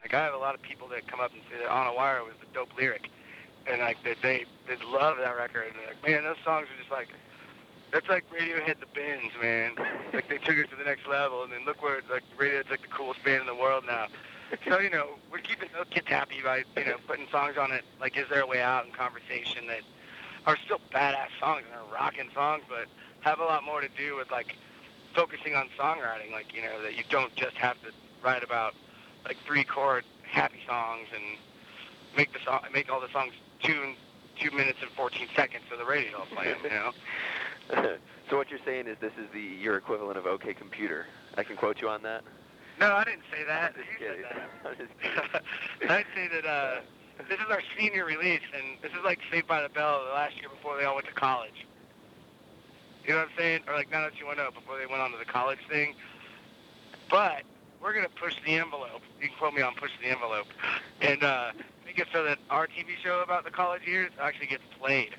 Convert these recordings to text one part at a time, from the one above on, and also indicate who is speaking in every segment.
Speaker 1: Like, I have a lot of people that come up and say that On a Wire was the dope lyric. And, like, they love that record. And they're like, man, those songs are just like, that's like Radiohead the Bins, man. Like, they took it to the next level. And then look where, like, Radiohead's like the coolest band in the world now. So, you know, we're keeping those kids happy by, you know, putting songs on it, like Is There a Way Out and Conversation, that are still badass songs and are rocking songs, but have a lot more to do with, like, focusing on songwriting. Like, you know, that you don't just have to write about, like, 3-chord happy songs and make all the songs 2 minutes and 14 seconds so the radio will play them, you know?
Speaker 2: So what you're saying is this is your equivalent of OK Computer. I can quote you on that?
Speaker 1: No, I didn't say that.
Speaker 2: I'm just
Speaker 1: You
Speaker 2: kidding.
Speaker 1: said
Speaker 2: I'm just
Speaker 1: that. I'd say that this is our senior release, and this is like Saved by the Bell the last year before they all went to college. You know what I'm saying? Or like 90210 before they went on to the college thing. But we're going to push the envelope. You can quote me on push the envelope. And make it so that our TV show about the college years actually gets played.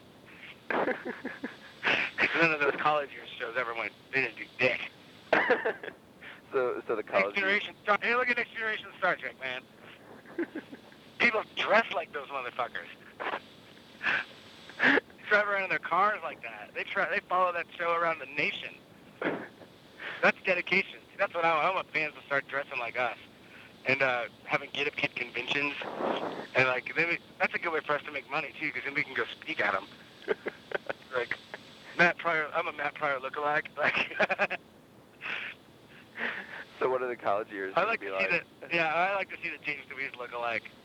Speaker 1: None of those college years shows ever went, they didn't do dick.
Speaker 2: So the college...
Speaker 1: Hey, look at Next Generation Star Trek, man. People dress like those motherfuckers. They drive around in their cars like that. They follow that show around the nation. That's dedication. That's what I want fans to start dressing like us. And having Get Up Kid conventions. And like, that's a good way for us to make money too, because then we can go speak at them. Like, Matt Pryor, I'm a Matt Pryor lookalike. Like,
Speaker 2: so what are the college years
Speaker 1: I like
Speaker 2: be
Speaker 1: to
Speaker 2: like?
Speaker 1: see I like to see the James DeWeese lookalike.